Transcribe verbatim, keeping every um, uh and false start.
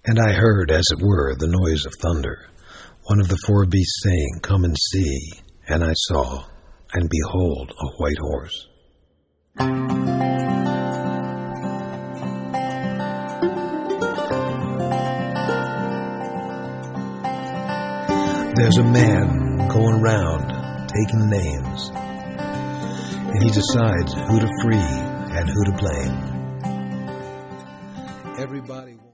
And I heard, as it were, the noise of thunder, one of the four beasts saying, "Come and see." And I saw, and behold, a white horse. There's a man going round taking names, and he decides who to free and who to blame. Everybody